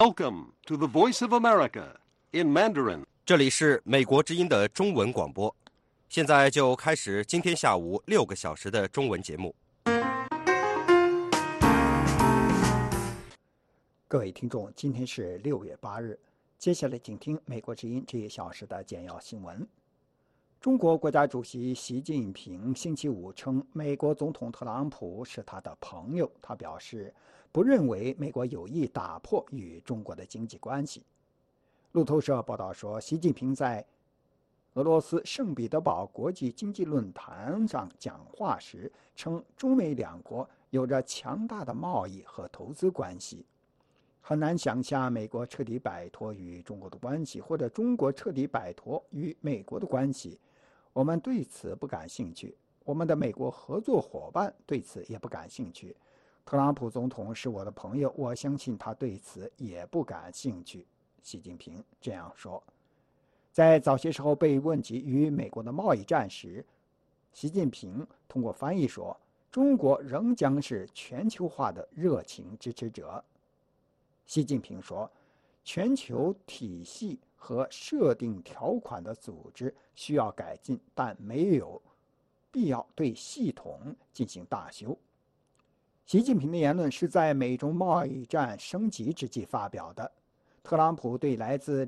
Welcome to the Voice of America in Mandarin. 这里是美国之音的中文广播，现在就开始今天下午6个小时的中文节目。 各位听众，今天是6月8日，接下来请听美国之音这1小时的简要新闻。中国国家主席习近平星期五称，美国总统特朗普是他的朋友。他表示，不认为美国有意打破与中国的经济关系。路透社报道说，习近平在俄罗斯圣彼得堡国际经济论坛上讲话时称，中美两国有着强大的贸易和投资关系。很难想象美国彻底摆脱与中国的关系，或者中国彻底摆脱与美国的关系。我们对此不感兴趣，我们的美国合作伙伴对此也不感兴趣。特朗普总统是我的朋友，我相信他对此也不感兴趣。习近平这样说。在早些时候被问及与美国的贸易战时，习近平通过翻译说，中国仍将是全球化的热情支持者。习近平说，全球体系和设定条款的组织需要改进，但没有必要对系统进行大修。习近平的言论是在美中贸易战升级之际发表的。特朗普对来自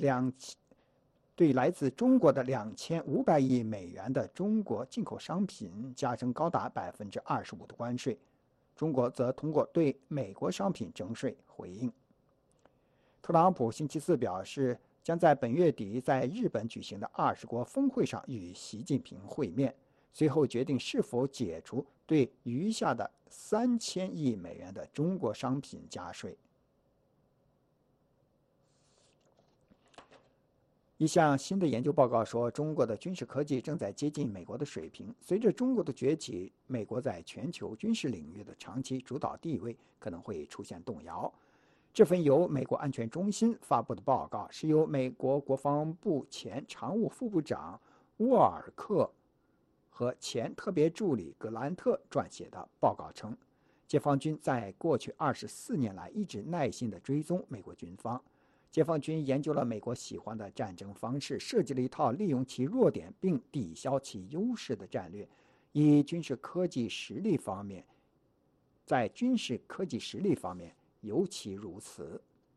中国的2500亿美元的中国进口商品加征高达25%的关税，中国则通过对美国商品征税回应。特朗普星期四表示，将在本月底在日本举行的20国峰会上与习近平会面，随后决定是否解除对余下的3000亿美元的中国商品加税。一项新的研究报告说，中国的军事科技正在接近美国的水平。随着中国的崛起，美国在全球军事领域的长期主导地位可能会出现动摇。这份由美国安全中心发布的报告是由美国国防部前常务副部长沃尔克和前特别助理格兰特撰写的。报告称，解放军在过去24年来一直耐心地追踪美国军方。解放军研究了美国喜欢的战争方式，设计了一套利用其弱点并抵消其优势的战略。在军事科技实力方面尤其如此。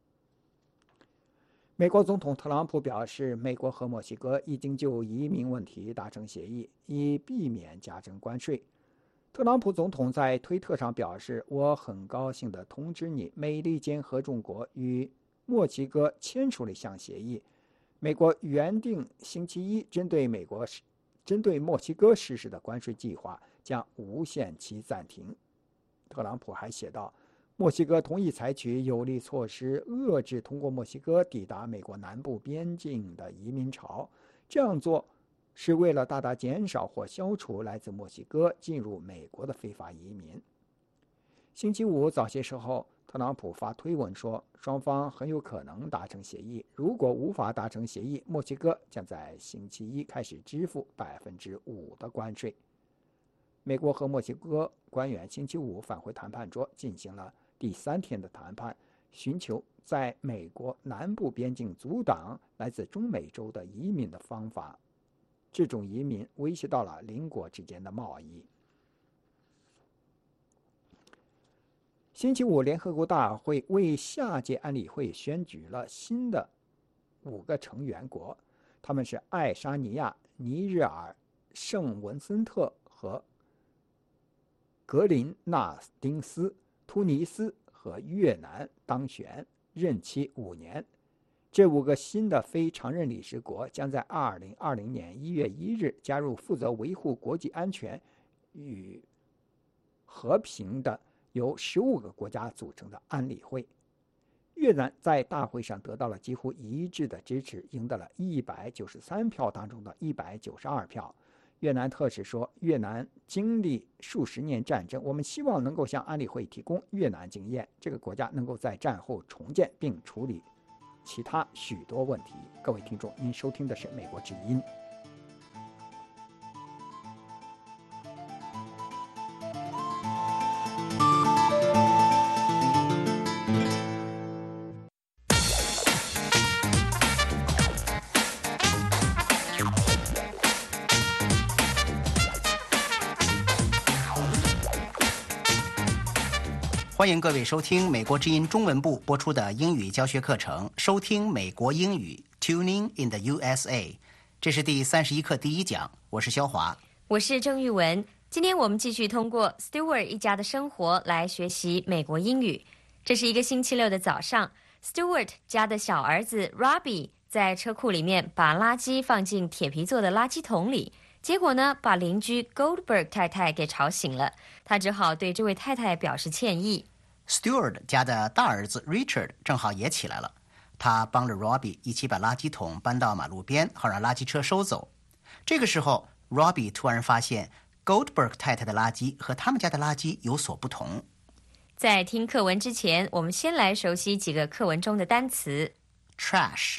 美国总统特朗普表示，美国和墨西哥已经就移民问题达成协议，以避免加征关税。特朗普总统在推特上表示，我很高兴地通知你，美利坚合众国与墨西哥签署了一项协议，美国原定星期一针对墨西哥实施的关税计划将无限期暂停。特朗普还写道，墨西哥同意采取有力措施遏制通过墨西哥抵达美国南部边境的移民潮，这样做是为了大大减少或消除来自墨西哥进入美国的非法移民。星期五早些时候，特朗普发推文说，双方很有可能达成协议，如果无法达成协议，墨西哥将在星期一开始支付5%的关税。美国和墨西哥官员星期五返回谈判桌，进行了第3天的谈判，寻求在美国南部边境阻挡来自中美洲的移民的方法。这种移民威胁到了邻国之间的贸易。星期五，联合国大会为下届安理会选举了新的5个成员国，他们是爱沙尼亚、尼日尔、圣文森特和格林纳丁斯、突尼斯和越南当选，任期5年。这5个新的非常任理事国将在2020年1月1日加入负责维护国际安全与和平的由15个国家组成的安理会。越南在大会上得到了几乎一致的支持，赢得了193票当中的192票。越南特使说，越南经历数十年战争，我们希望能够向安理会提供越南经验，这个国家能够在战后重建并处理其他许多问题。各位听众，您收听的是美国之音。 欢迎各位收听美国之音中文部播出的英语教学课程，收听美国英语 Tuning in the USA。 这是第31课第1讲，我是肖华， 我是郑玉文。今天我们继续通过 Stewart 一家的生活来学习美国英语。这是一个星期六的早上， Stewart 家的小儿子 Robbie 在车库里面把垃圾放进铁皮做的垃圾桶里，结果呢把邻居 Goldberg 太太给吵醒了，他只好对这位太太表示歉意。 Stewart 家的大儿子 Richard 正好也起来了，他帮着 Robbie 一起把垃圾桶搬到马路边，好让垃圾车收走。这个时候 Robbie 突然发现 Goldberg 太太的垃圾和他们家的垃圾有所不同。 在听课文之前，我们先来熟悉几个课文中的单词。 Trash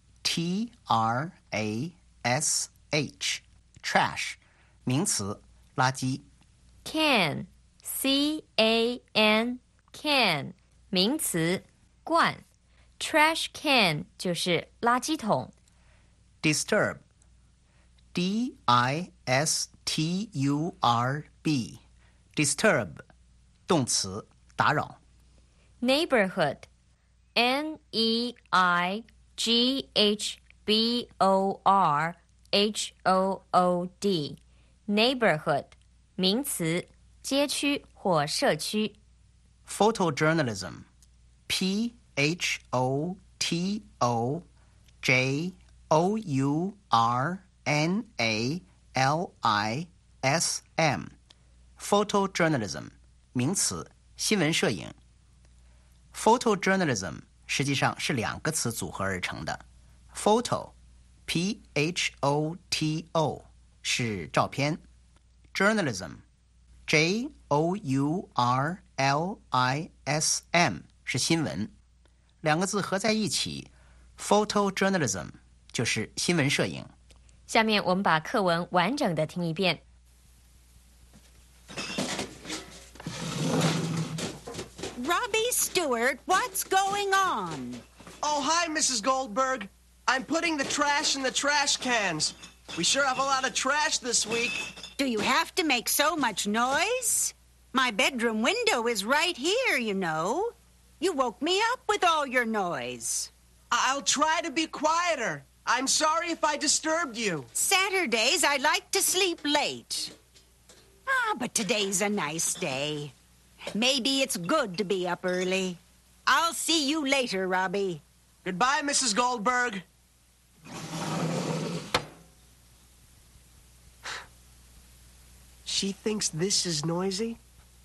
T-R-A-S-H Trash 名词，垃圾。 Can C-A-N Can 名词，罐。 Trash can 就是垃圾桶。 Disturb D-I-S-T-U-R-B Disturb 动词，打扰。 Neighborhood N-E-I-G-H-B-O-R-H-O-O-D Neighborhood 名词，街区或社区。 Photojournalism P-H-O-T-O-J-O-U-R-N-A-L-I-S-M Photojournalism 名词，新闻摄影。 Photojournalism 实际上是2个词组合而成的。 Photo P-H-O-T-O 是照片， Journalism J-O-U-R-L-I-S-M 是新闻。2个字合在一起 Photojournalism 就是新闻摄影。 下面我们把课文完整的听一遍。 Robbie Stewart, what's going on? Oh, hi, Mrs. Goldberg. I'm putting the trash in the trash cans. We sure have a lot of trash this week. Do you have to make so much noise? My bedroom window is right here, you know. You woke me up with all your noise. I'll try to be quieter. I'm sorry if I disturbed you. Saturdays, I like to sleep late. But today's a nice day. Maybe it's good to be up early. I'll see you later, Robbie. Goodbye, Mrs. Goldberg. She thinks this is noisy?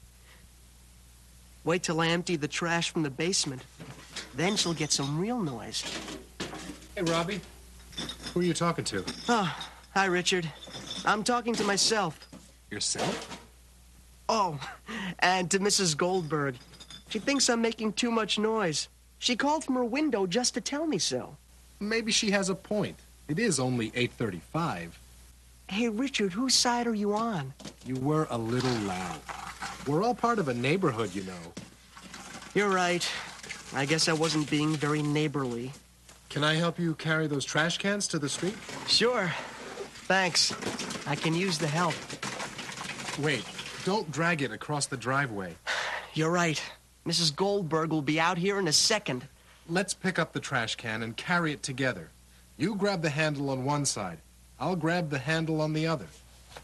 Wait till I empty the trash from the basement. Then she'll get some real noise. Hey, Robbie. Who are you talking to? Oh, hi, Richard. I'm talking to myself. Yourself? Oh, and to Mrs. Goldberg. She thinks I'm making too much noise. She called from her window just to tell me so. Maybe she has a point. It is only 8:35. Hey, Richard, whose side are you on? You were a little loud. We're all part of a neighborhood, you know. You're right. I guess I wasn't being very neighborly. Can I help you carry those trash cans to the street? Sure. Thanks. I can use the help. Wait, don't drag it across the driveway. You're right. Mrs. Goldberg will be out here in a second. Let's pick up the trash can and carry it together. You grab the handle on one side. I'll grab the handle on the other.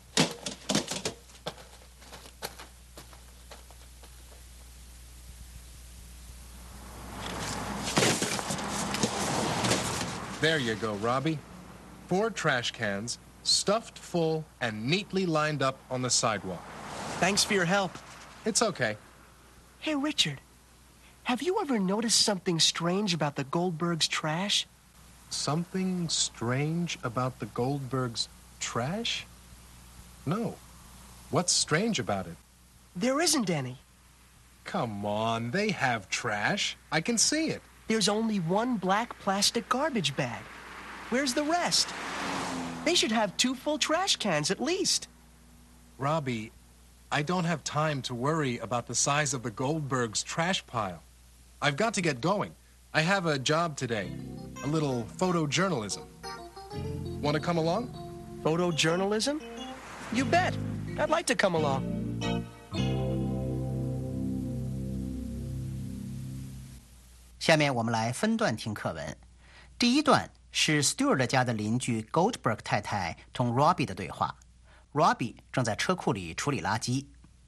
There you go, Robbie. 4 trash cans, stuffed full and neatly lined up on the sidewalk. Thanks for your help. It's okay. Hey, Richard, have you ever noticed something strange about the Goldbergs' trash? Something strange about the Goldbergs' trash? No. What's strange about it? There isn't any. Come on, they have trash. I can see it. There's only one black plastic garbage bag. Where's the rest? They should have 2 full trash cans at least. Robbie, I don't have time to worry about the size of the Goldbergs' trash pile. I've got to get going. I have a job today. A little photojournalism. Want to come along? Photojournalism? You bet. I'd like to come along. 下面我们来分段听课文。第一段是 Stewart 家的邻居 Goldberg 太太同 Robbie 的对话。Robbie 正在车库里处理垃圾。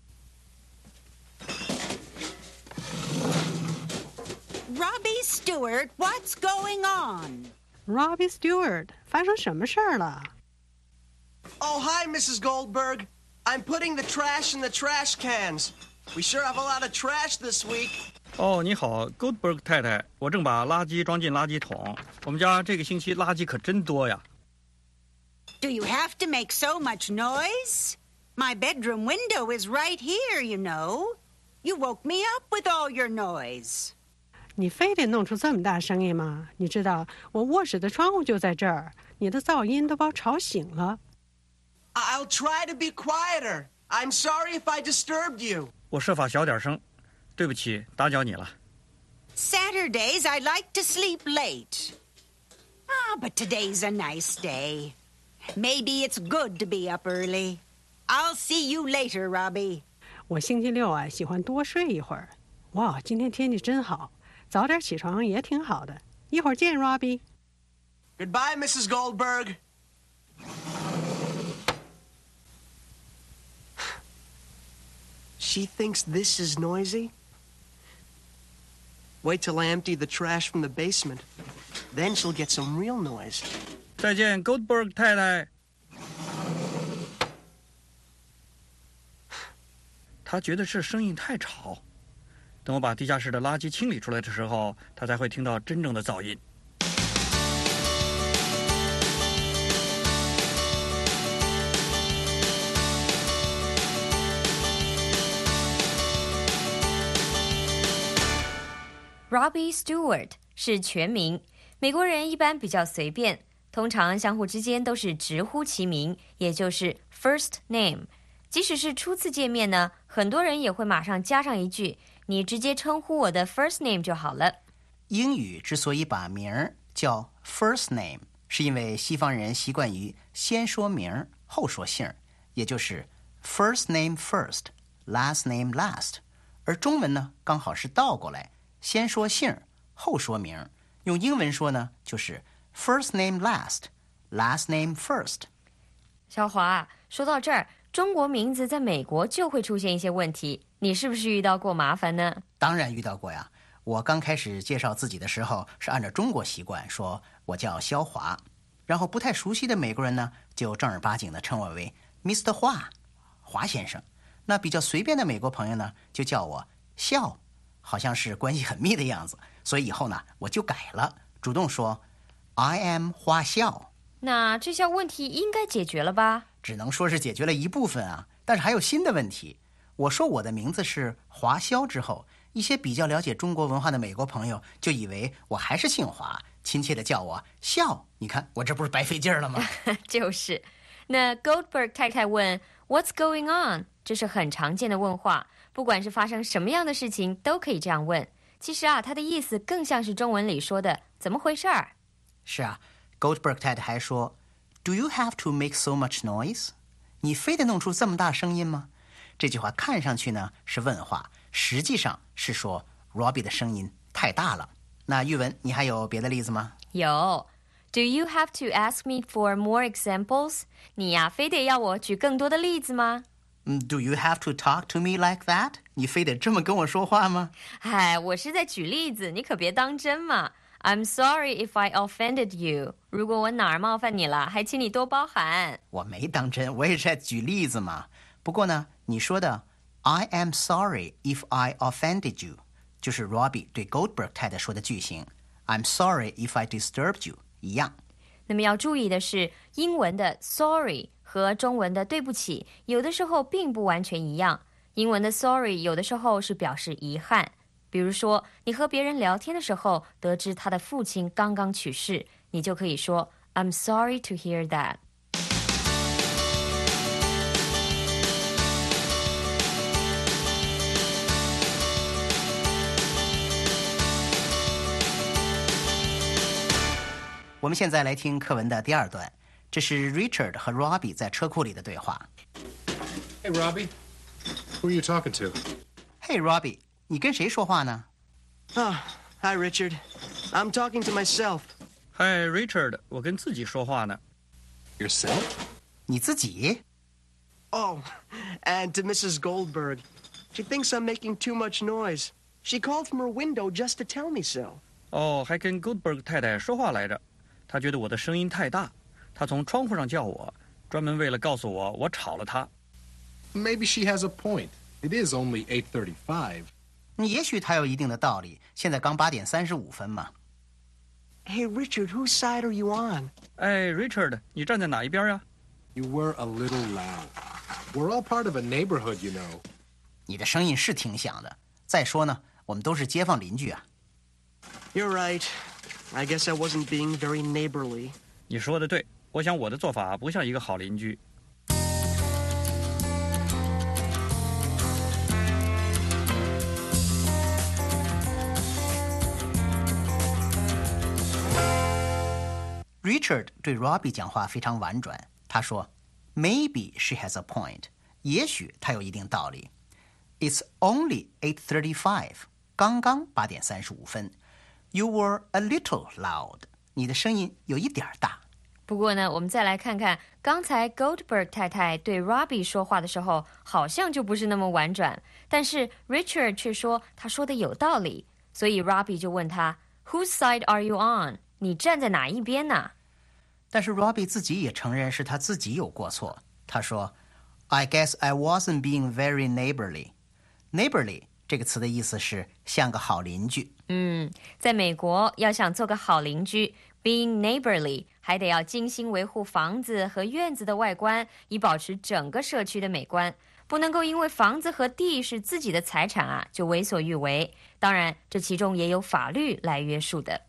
Robbie Stewart, what's going on? Robbie Stewart, 发生什么事儿了？ Oh, hi, Mrs. Goldberg. I'm putting the trash in the trash cans. We sure have a lot of trash this week. 哦，你好 ，Goldberg 太太，我正把垃圾装进垃圾桶。我们家这个星期垃圾可真多呀。 Do you have to make so much noise? My bedroom window is right here, you know. You woke me up with all your noise. 你非得弄出这么大声音吗？你知道我卧室的窗户就在这儿，你的噪音都把我吵醒了。 I'll try to be quieter. I'm sorry if I disturbed you. 我设法小点声，对不起，打搅你了。 Saturdays I like to sleep late. But today's a nice day. Maybe it's good to be up early. I'll see you later, Robbie. 我星期六喜欢多睡一会儿。哇，今天天气真好，早点起床也挺好的。一会儿见 ，Robbie。 Goodbye, Mrs. Goldberg. She thinks this is noisy? Wait till I empty the trash from the basement. Then she'll get some real noise. 再见 ，Goldberg 太太。他觉得这声音太吵。等我把地下室的垃圾清理出来的时候，他才会听到真正的噪音。 Robbie Stewart 是全名，美国人一般比较随便，通常相互之间都是直呼其名，也就是 first name。即使是初次见面呢，很多人也会马上加上一句：“你直接称呼我的 first name 就好了。” 英语之所以把名儿叫 first name， 是因为西方人习惯于先说名后说姓，也就是 first name first, last name last。而中文呢，刚好是倒过来。先说姓后说名，用英文说呢，就是 first name last, last name first。 小华，说到这儿，中国名字在美国就会出现一些问题，你是不是遇到过麻烦呢？ 当然遇到过呀。我刚开始介绍自己的时候是按照中国习惯说我叫肖华，然后不太熟悉的美国人呢就正儿八经的称我为 Mr. 华先生。那比较随便的美国朋友呢就叫我肖，好像是关系很密的样子，所以以后呢我就改了，主动说 I am 华肖。 那这项问题应该解决了吧？ 只能说是解决了一部分啊，但是还有新的问题。我说我的名字是华肖之后，一些比较了解中国文化的美国朋友就以为我还是姓华，亲切的叫我肖。你看我这不是白费劲儿了吗？ 就是。那 Goldberg 太太问 What's going on？ 这是很常见的问话，不管是发生什么样的事情都可以这样问。其实啊，它的意思更像是中文里说的怎么回事儿。 是啊， Goldberg 太太还说 Do you have to make so much noise？ 你非得弄出这么大声音吗？这句话看上去呢是问话，实际上是说 Robbie 的声音太大了。那玉文，你还有别的例子吗？ 有。Do you have to ask me for more examples？ 你呀，非得要我举更多的例子吗 ？Do you have to talk to me like that？ 你非得这么跟我说话吗？ 我是在举例子，你可别当真嘛。I'm sorry if I offended you。 如果我哪儿冒犯你了，还请你多包涵。 我没当真，我也是在举例子嘛。不过呢，你说的 I am sorry if I offended you， 就是 Robbie 对 Goldberg 太太说的句型 I'm sorry if I disturbed you 一样。 那么要注意的是，英文的 sorry 和中文的对不起有的时候并不完全一样。英文的 sorry 有的时候是表示遗憾，比如说你和别人聊天的时候得知他的父亲刚刚去世，你就可以说 I'm sorry to hear that。 我们现在来听课文的第二段，这是 Richard 和 Robbie 在车库里的对话。 Hey, Robbie. Who are you talking to? Hey, Robbie, 你跟谁说话呢？ Hi, Richard. I'm talking to myself. Hi, Richard， 我跟自己说话呢。 Yourself? 你自己？ Oh, and to Mrs. Goldberg. She thinks I'm making too much noise. She called from her window just to tell me so. 哦，还跟 Goldberg 太太说话来着。她觉得我的声音太大，她从窗户上叫我，专门为了告诉我我吵了她。 Maybe she has a point. It is only 8:35. 也许她有一定的道理。现在刚8:35嘛。 Hey, Richard, whose side are you on? 哎 ，Richard， 你站在哪一边呀？ You were a little loud. We're all part of a neighborhood, you know. 你的声音是挺响的。再说呢，我们都是街坊邻居啊。 You're right. I guess I wasn't being very neighborly. 你说的对，我想我的做法不像一个好邻居。 Richard 对 Robbie 讲话非常婉转，他说 ：“Maybe she has a point， 也许她有一定道理。It's only 8:35， 刚刚8:35。You were a little loud， 你的声音有一点大。” 不过呢，我们再来看看刚才 Goldberg 太太对 Robbie 说话的时候，好像就不是那么婉转，但是 Richard 却说他说的有道理，所以 Robbie 就问他 Whose side are you on？ 你站在哪一边呢？ 但是 Robbie 自己也承认是他自己有过错。他说 ：“I guess I wasn't being very neighborly。” Neighborly 这个词的意思是像个好邻居。 在美国，要想做个好邻居 ，being neighborly 还得要精心维护房子和院子的外观，以保持整个社区的美观。不能够因为房子和地是自己的财产啊，就为所欲为。当然，这其中也有法律来约束的。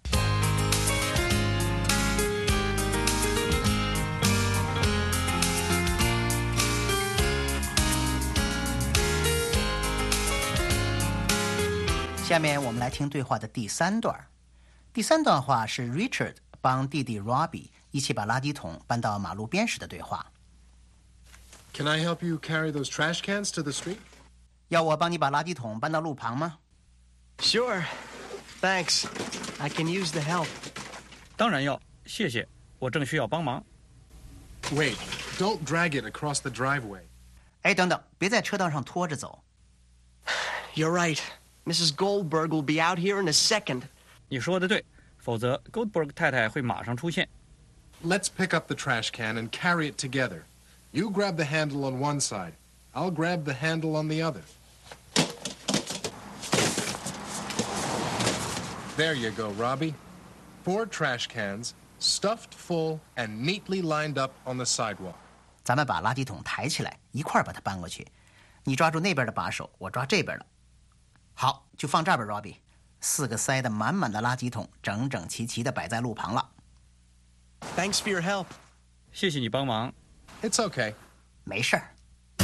下面我们来听对话的第3段。第3段话是 Richard 帮弟弟 Robbie 一起把垃圾桶搬到马路边时的对话。 Can I help you carry those trash cans to the street? 要我帮你把垃圾桶搬到路旁吗？ Sure. Thanks. I can use the help. 当然要，谢谢，我正需要帮忙。 Wait, don't drag it across the driveway. 哎，等等，别在车道上拖着走。 You're right. Mrs. Goldberg will be out here in a second. 你说的对，否则 Goldberg 太太会马上出现。 Let's pick up the trash can and carry it together. You grab the handle on one side. I'll grab the handle on the other. There you go, Robbie. 4 trash cans, stuffed full and neatly lined up on the sidewalk. 咱们把垃圾桶抬起来，一块儿把它搬过去。你抓住那边的把手，我抓这边的。好，就放这儿吧 ，Robbie。4个塞得满满的垃圾桶，整整齐齐地摆在路旁了。 Thanks for your help. 谢谢你帮忙。 It's okay. 没事儿。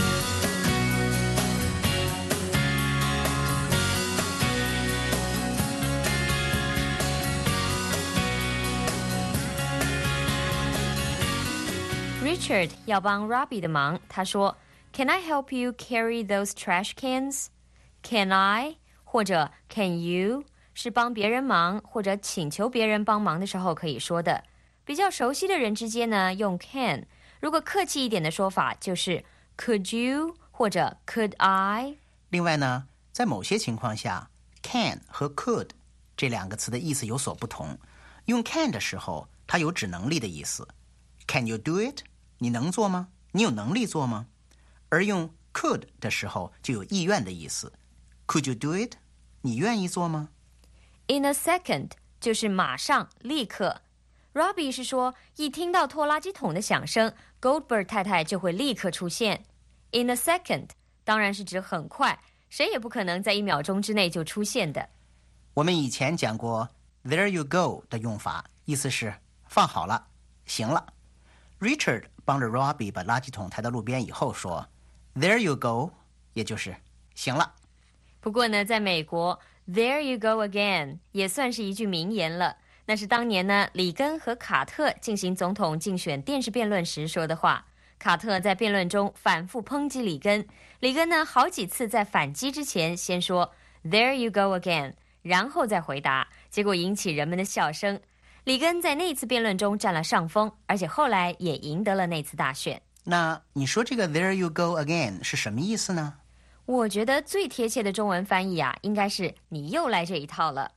Richard 要帮 Robbie 的忙，他说 Can I help you carry those trash cans? Can I 或者 Can you 是帮别人忙或者请求别人帮忙的时候可以说的。比较熟悉的人之间呢，用 can。如果客气一点的说法就是 Could you 或者 Could I。 另外呢，在某些情况下 ，can 和 could 这2个词的意思有所不同。用 can 的时候，它有指能力的意思。Can you do it？ 你能做吗？你有能力做吗？而用 could 的时候就有意愿的意思。Could you do it？ 你愿意做吗？ In a second 就是马上立刻。Robbie 是说一听到拖垃圾桶的响声 Goldberg 太太就会立刻出现。In a second 当然是指很快，谁也不可能在1秒钟之内就出现的。 我们以前讲过 There you go 的用法，意思是放好了，行了。Richard 帮着 Robbie 把垃圾桶抬到路边以后说 There you go， 也就是行了。 不过呢，在美国 There you go again 也算是一句名言了。那是当年呢，里根和卡特进行总统竞选电视辩论时说的话。卡特在辩论中反复抨击里根呢好几次在反击之前先说 There you go again， 然后再回答，结果引起人们的笑声。里根在那次辩论中占了上风，而且后来也赢得了那次大选。 那你说这个 "There you go again" 是什么意思呢？ 我觉得最贴切的中文翻译啊，应该是你又来这一套了。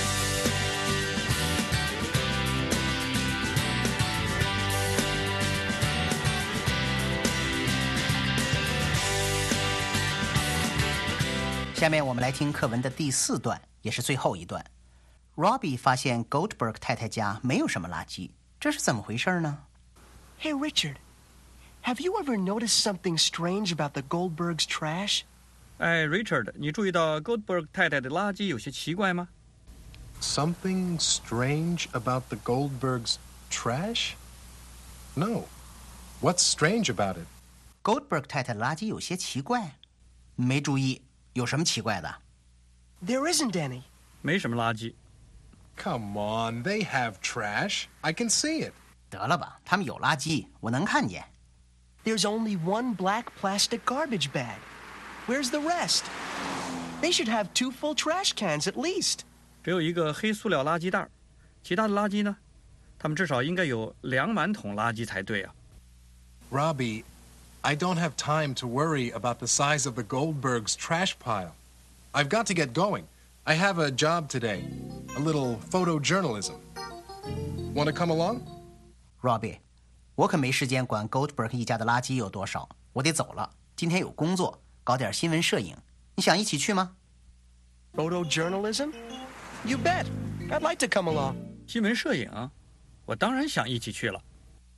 下面我们来听课文的第4段，也是最后一段。Robbie 发现 Goldberg 太太家没有什么垃圾，这是怎么回事呢？ Hey, Richard, have you ever noticed something strange about the Goldbergs' trash? 哎 ，Richard， 你注意到 Goldberg 太太的垃圾有些奇怪吗？ Something strange about the Goldbergs' trash? No. What's strange about it? Goldberg 太太的垃圾有些奇怪，没注意，有什么奇怪的？ There isn't any. 没什么垃圾。 Come on, they have trash. I can see it. 得了吧，他们有垃圾，我能看见。 There's only one black plastic garbage bag. Where's the rest? They should have 2 full trash cans at least. 只有一个黑塑料垃圾袋，其他的垃圾呢？他们至少应该有2满桶垃圾才对啊。 Robbie, I don't have time to worry about the size of the Goldbergs' trash pile. I've got to get going. I have a job today, a little photojournalism. Want to come along? Robbie， 我可没时间管 Goldberg 一家的垃圾有多少，我得走了。今天有工作，搞点新闻摄影。你想一起去吗？ Photojournalism? You bet. I'd like to come along. 新闻摄影，我当然想一起去了。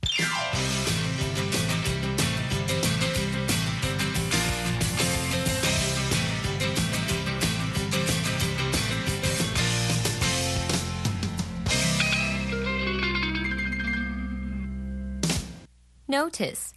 Notice,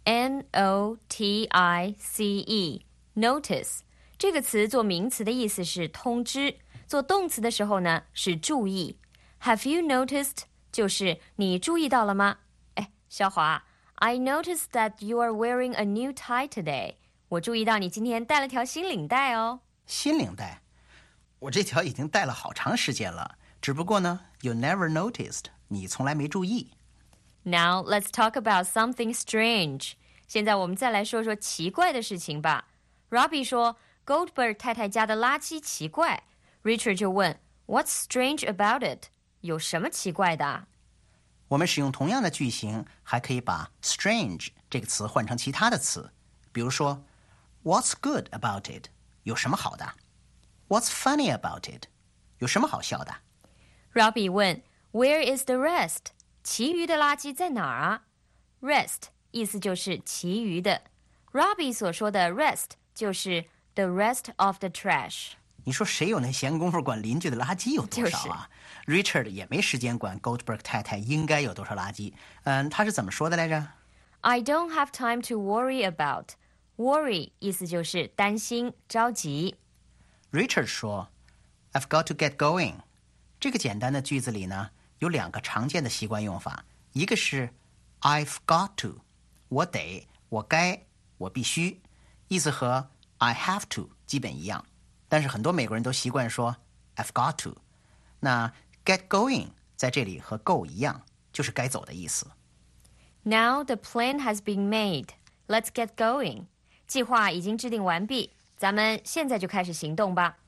N-O-T-I-C-E, notice 这个词做名词的意思是通知，做动词的时候呢是注意。Have you noticed 就是你注意到了吗？哎，小华 I noticed that you are wearing a new tie today. 我注意到你今天戴了条新领带哦。 新领带？我这条已经戴了好长时间了，只不过呢 you never noticed 你从来没注意。 Now let's talk about something strange. 现在我们再来说说奇怪的事情吧。Robbie 说 Goldberg 太太家的垃圾奇怪。Richard 就问 What's strange about it? 有什么奇怪的？ 我们使用同样的句型，还可以把 strange 这个词换成其他的词。比如说 What's good about it? 有什么好的？ What's funny about it? 有什么好笑的？ Robbie 问 Where is the rest? 其余的垃圾在哪儿啊？ Rest 意思就是其余的。Robbie 所说的 rest 就是 the rest of the trash。 你说谁有那闲工夫管邻居的垃圾有多少啊？ Richard 也没时间管 Goldberg 太太应该有多少垃圾。他是怎么说的来着？ I don't have time to worry about. Worry 意思就是担心、着急。 Richard 说 I've got to get going。 这个简单的句子里呢有2个常见的习惯用法，一个是 I've got to， 我得，我该，我必须，意思和 I have to 基本一样，但是很多美国人都习惯说 I've got to。 那 get going 在这里和 go 一样，就是该走的意思。 Now the plan has been made. Let's get going. 计划已经制定完毕，咱们现在就开始行动吧。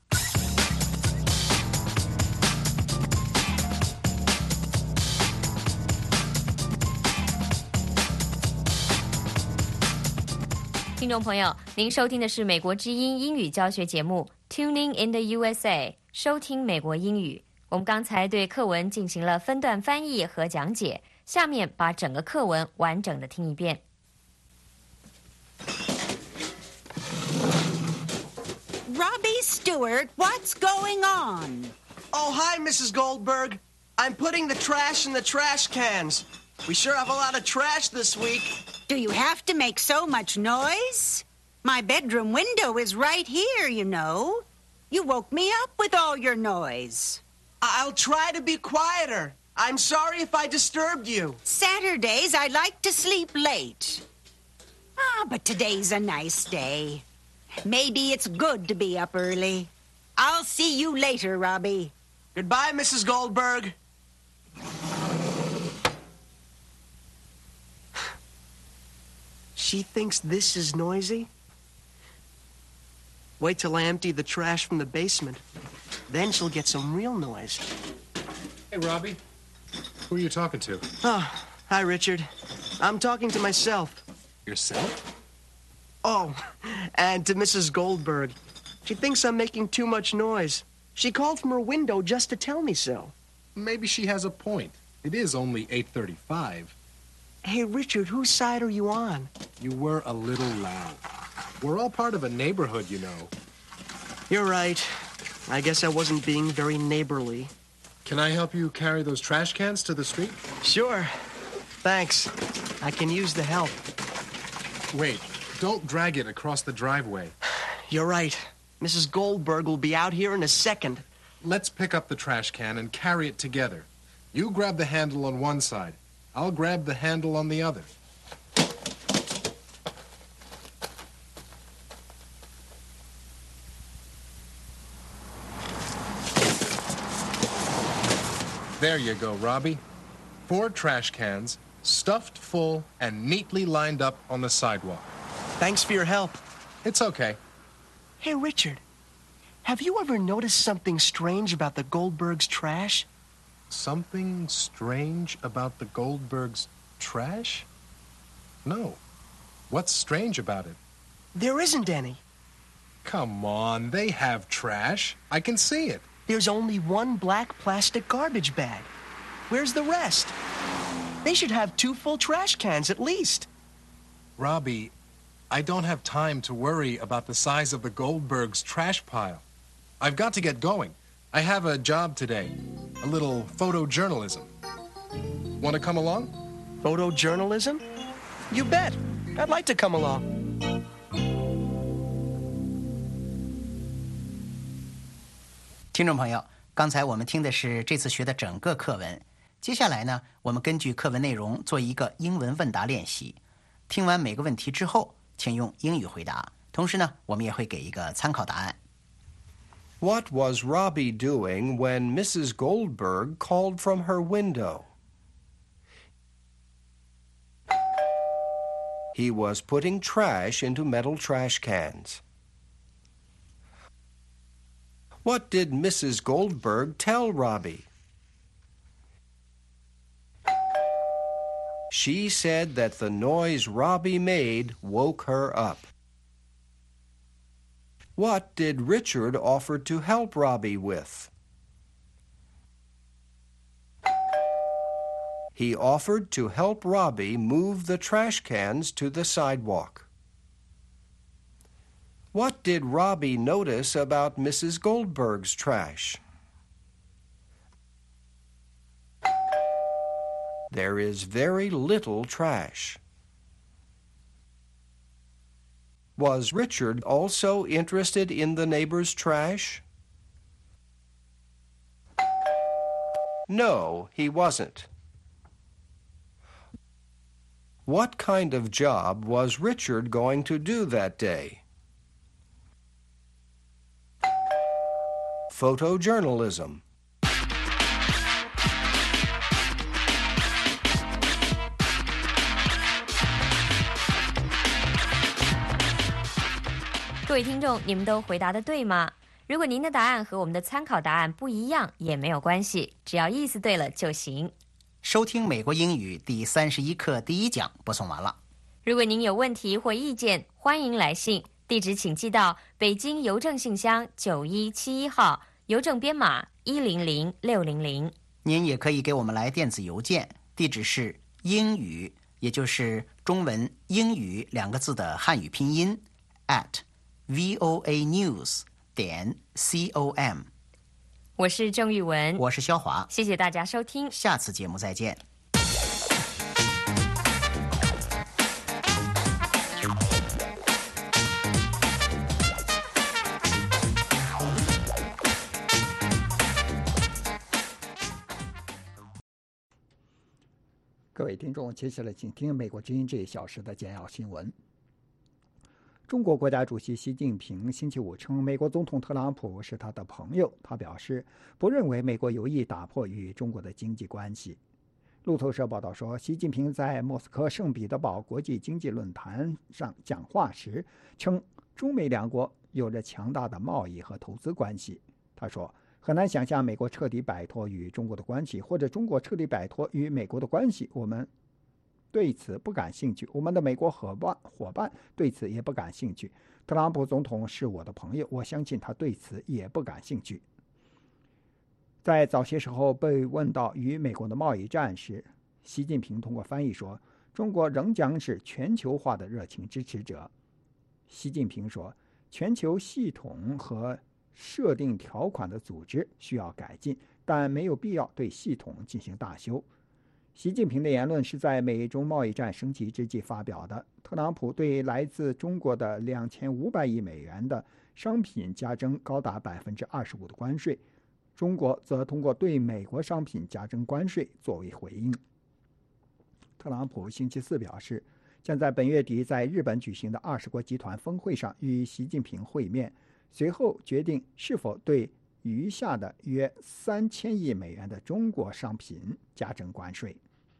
听众朋友，您收听的是美国之音英语教学节目 Tuning in the USA， 收听美国英语。我们刚才对课文进行了分段翻译和讲解，下面把整个课文完整的听一遍。 Robbie Stewart, what's going on? Oh, hi, Mrs. Goldberg. I'm putting the trash in the trash cans. We sure have a lot of trash this week. Do you have to make so much noise? My bedroom window is right here, you know. You woke me up with all your noise. I'll try to be quieter. I'm sorry if I disturbed you. Saturdays, I like to sleep late. But today's a nice day. Maybe it's good to be up early. I'll see you later, Robbie. Goodbye, Mrs. Goldberg. She thinks this is noisy? Wait till I empty the trash from the basement. Then she'll get some real noise. Hey, Robbie. Who are you talking to? Oh, hi, Richard. I'm talking to myself. Yourself? Oh, and to Mrs. Goldberg. She thinks I'm making too much noise. She called from her window just to tell me so. Maybe she has a point. It is only 8:35. Hey, Richard, whose side are you on? You were a little loud. We're all part of a neighborhood, you know. You're right. I guess I wasn't being very neighborly. Can I help you carry those trash cans to the street? Sure. Thanks. I can use the help. Wait, don't drag it across the driveway. You're right. Mrs. Goldberg will be out here in a second. Let's pick up the trash can and carry it together. You grab the handle on one side. I'll grab the handle on the other. There you go, Robbie. 4 trash cans, stuffed full and neatly lined up on the sidewalk. Thanks for your help. It's okay. Hey, Richard, have you ever noticed something strange about the Goldbergs' trash? Something strange about the Goldbergs' trash? No. What's strange about it? There isn't any. Come on, they have trash. I can see it. There's only one black plastic garbage bag. Where's the rest? They should have 2 full trash cans at least. Robbie, I don't have time to worry about the size of the Goldbergs' trash pile. I've got to get going. I have a job today. A little photojournalism. Want to come along? Photojournalism? You bet. I'd like to come along. 听众朋友，刚才我们听的是这次学的整个课文。接下来呢，我们根据课文内容做一个英文问答练习。听完每个问题之后，请用英语回答。同时呢，我们也会给一个参考答案。 What was Robbie doing when Mrs. Goldberg called from her window? He was putting trash into metal trash cans. What did Mrs. Goldberg tell Robbie? She said that the noise Robbie made woke her up. What did Richard offer to help Robbie with? He offered to help Robbie move the trash cans to the sidewalk. What did Robbie notice about Mrs. Goldberg's trash? There is very little trash. Was Richard also interested in the neighbor's trash? No, he wasn't. What kind of job was Richard going to do that day? Photojournalism. 各位听众，你们都回答的对吗？如果您的答案和我们的参考答案不一样，也没有关系，只要意思对了就行。 收听美国英语第31课第1讲播送完了。 如果您有问题或意见，欢迎来信，地址请寄到北京邮政信箱9171号，邮政编码100600。 您也可以给我们来电子邮件，地址是英语，也就是中文英语2个字的汉语拼音 @voanews.com。 我是郑玉文， 我是肖华， 谢谢大家收听， 下次节目再见。 各位听众，接下来请听美国之音这1小时的简要新闻。 中国国家主席习近平星期五称，美国总统特朗普是他的朋友。他表示，不认为美国有意打破与中国的经济关系。路透社报道说，习近平在莫斯科圣彼得堡国际经济论坛上讲话时称，中美两国有着强大的贸易和投资关系。他说，很难想象美国彻底摆脱与中国的关系，或者中国彻底摆脱与美国的关系。我们对此不感兴趣，我们的美国伙伴对此也不感兴趣。特朗普总统是我的朋友，我相信他对此也不感兴趣。在早些时候被问到与美国的贸易战时，习近平通过翻译说，中国仍将是全球化的热情支持者。习近平说，全球系统和设定条款的组织需要改进，但没有必要对系统进行大修。习近平的言论是在美中贸易战升级之际发表的。特朗普对来自中国的2500亿美元的商品加征高达25%的关税，中国则通过对美国商品加征关税作为回应。特朗普星期四表示，将在本月底在日本举行的20国集团峰会上与习近平会面，随后决定是否对余下的约3000亿美元的中国商品加征关税。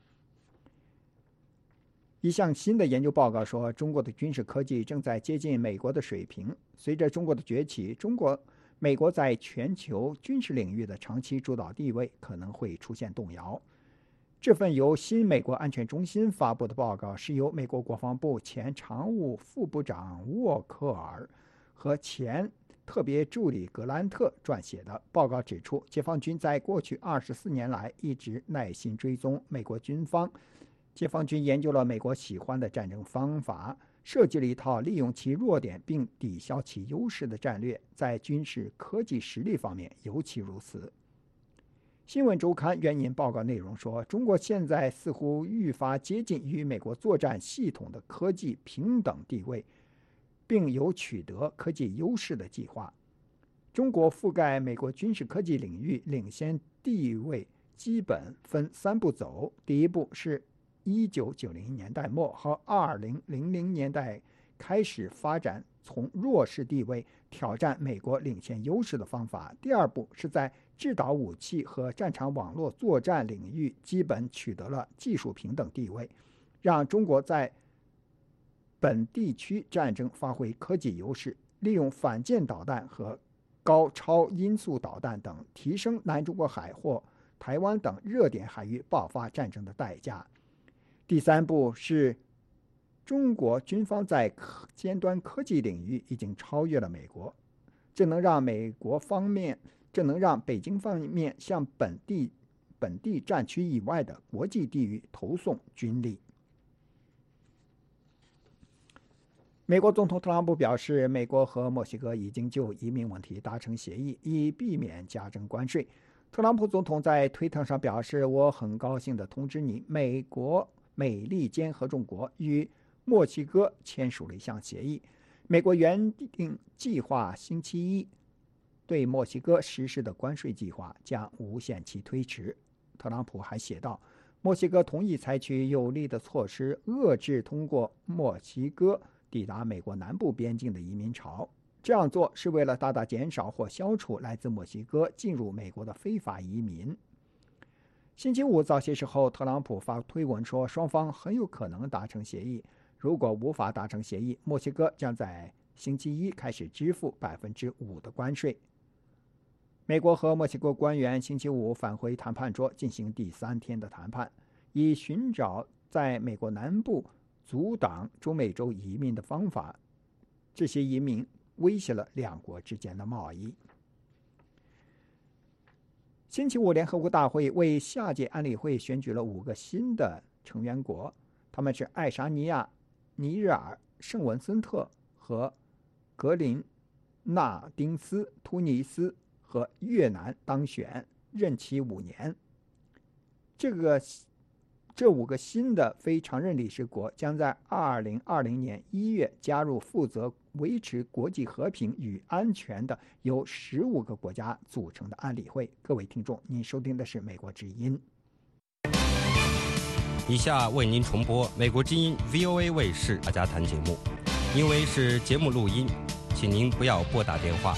一项新的研究报告说，中国的军事科技正在接近美国的水平。随着中国的崛起，美国在全球军事领域的长期主导地位可能会出现动摇。这份由新美国安全中心发布的报告是由美国国防部前常务副部长沃克尔和前特别助理格兰特撰写的。报告指出，解放军在过去24年来一直耐心追踪美国军方。解放军研究了美国喜欢的战争方法，设计了一套利用其弱点并抵消其优势的战略，在军事科技实力方面尤其如此。新闻周刊援引报告内容说，中国现在似乎愈发接近与美国作战系统的科技平等地位，并有取得科技优势的计划。中国覆盖美国军事科技领域领先地位基本分3步走，第一步是1990年代末和2000年代开始发展从弱势地位挑战美国领先优势的方法。第二步是在制导武器和战场网络作战领域基本取得了技术平等地位，让中国在本地区战争发挥科技优势，利用反舰导弹和高超音速导弹等提升南中国海或台湾等热点海域爆发战争的代价。第三步是中国军方在尖端科技领域已经超越了美国，这能让北京方面向本地战区以外的国际地域投送军力。美国总统特朗普表示，美国和墨西哥已经就移民问题达成协议，以避免加征关税。特朗普总统在推特上表示，我很高兴地通知你，美利坚合众国与墨西哥签署了一项协议。美国原定计划星期一对墨西哥实施的关税计划将无限期推迟。特朗普还写道，墨西哥同意采取有力的措施遏制通过墨西哥抵达美国南部边境的移民潮，这样做是为了大大减少或消除来自墨西哥进入美国的非法移民。星期五早些时候，特朗普发推文说，双方很有可能达成协议。如果无法达成协议，墨西哥将在星期一开始支付5%的关税。美国和墨西哥官员星期五返回谈判桌进行第3天的谈判，以寻找在美国南部阻挡中美洲移民的方法。这些移民威胁了两国之间的贸易。星期五，联合国大会为下届安理会选举了5个新的成员国，他们是爱沙尼亚、尼日尔、圣文森特和格林纳丁斯、突尼斯和越南当选，任期5年。这5个新的非常任理事国将在2020年1月加入负责维持国际和平与安全的由15个国家组成的安理会。各位听众，您收听的是美国之音。 以下为您重播美国之音 VOA 卫视大家谈节目。 因为是节目录音，请您不要拨打电话。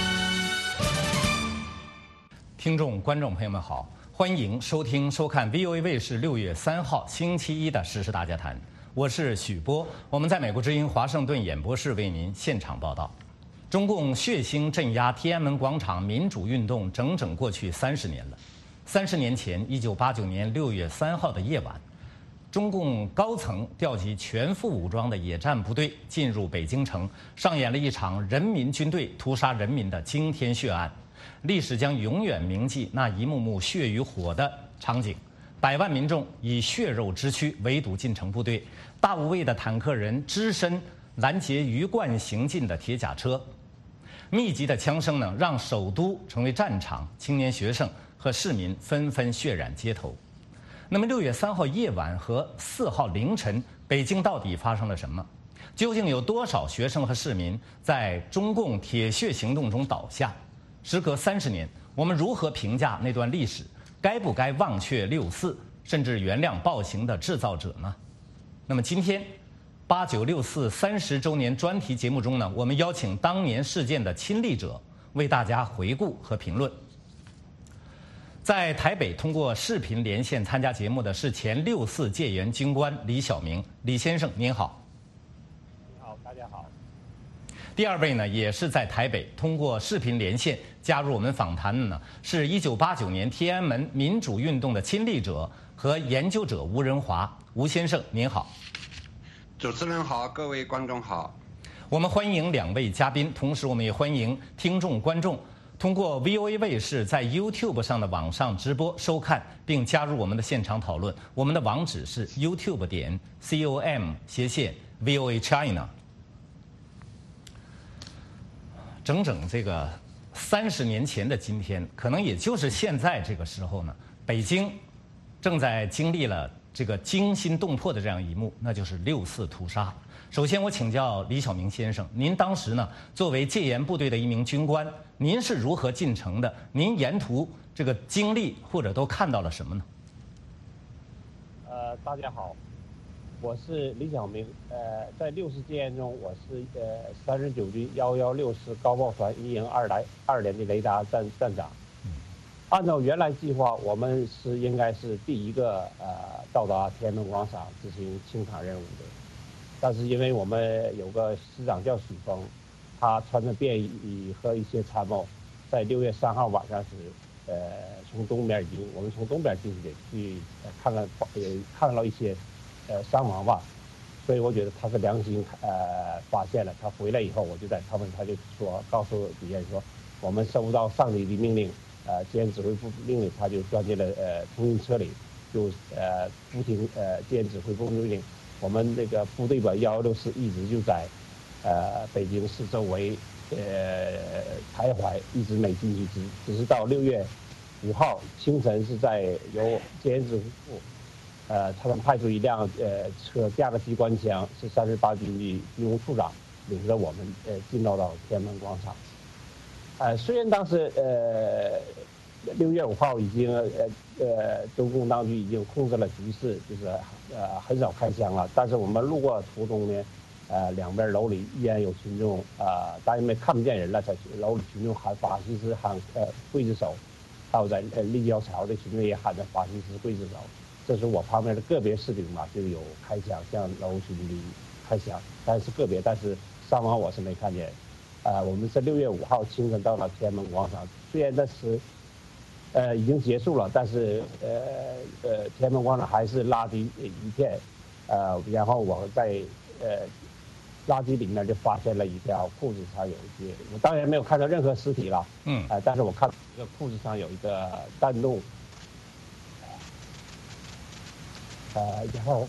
听众、观众朋友们好，欢迎收听、收看 VOA 卫视6月3号星期一的《时事大家谈》，我是许波，我们在美国之音华盛顿演播室为您现场报道。中共血腥镇压天安门广场民主运动整整过去30年了。30年前，1989年6月3号的夜晚，中共高层调集全副武装的野战部队进入北京城，上演了一场人民军队屠杀人民的惊天血案。历史将永远铭记那一幕幕血与火的场景。百万民众以血肉之躯围堵进城部队，大无畏的坦克人只身拦截鱼贯行进的铁甲车。密集的枪声呢，让首都成为战场，青年学生和市民纷纷血染街头。那么6月3号夜晚和4号凌晨，北京到底发生了什么？究竟有多少学生和市民在中共铁血行动中倒下？时隔30年，我们如何评价那段历史？该不该忘却6·4，甚至原谅暴行的制造者呢？那么今天8964 30周年专题节目中呢，我们邀请当年事件的亲历者为大家回顾和评论。在台北通过视频连线参加节目的是前6·4戒严军官李晓明，李先生您好。 你好，大家好。 第二位呢，也是在台北通过视频连线加入我们访谈的呢，是1989年天安门民主运动的亲历者和研究者吴仁华。吴先生您好。 主持人好，各位观众好。 我们欢迎2位嘉宾，同时我们也欢迎听众观众通过 VOA 卫视在 YouTube 上的网上直播收看，并加入我们的现场讨论。我们的网址是 youtube.com/VOA China。整整这个30年前的今天，可能也就是现在这个时候呢，北京正在经历了这个惊心动魄的这样一幕，那就是6·4屠杀。首先，我请教李晓明先生，您当时呢作为戒严部队的一名军官，您是如何进城的？您沿途这个经历或者都看到了什么呢？ 大家好，我是李晓明。在6·4戒严中，我是39军116师高炮团1营2连的雷达站长。按照原来计划，我们应该是第一个到达天安门广场执行清场任务的。但是因为我们有个师长叫许峰，他穿着便衣和一些参谋，在6月3号晚上时，从东边我们从东边进去看到一些伤亡吧，所以我觉得他是良心发现了。他回来以后，我就在他就告诉敌人说，我们收到上级的命令，戒严指挥部命令，他就钻进了通讯车里，就不听戒严指挥部命令。我们那个部队吧116师一直就在北京市周围徘徊，一直没进去，只是到6月5号清晨是由戒严指挥部他们派出一辆车架个机关枪，是38军的军务处长领着我们进到天安门广场。虽然当时6月5号已经中共当局已经控制了局势，就是很少开枪了，但是我们路过途中呢，两边楼里依然有群众当然看不见人了，在楼里群众喊法西斯，喊刽子手，还有在立交桥的群众也喊着法西斯刽子手。这是我旁边的个别士兵嘛，就有开枪向楼群里开枪，但是个别，但是伤亡我是没看见。我们是6月5号清晨到了天安门广场，虽然那时已经结束了，但是天安门广场还是垃圾一片，然后我在垃圾里面就发现了一条裤子上有一些，我当然没有看到任何尸体了，但是我看这个裤子上有一个弹洞，然后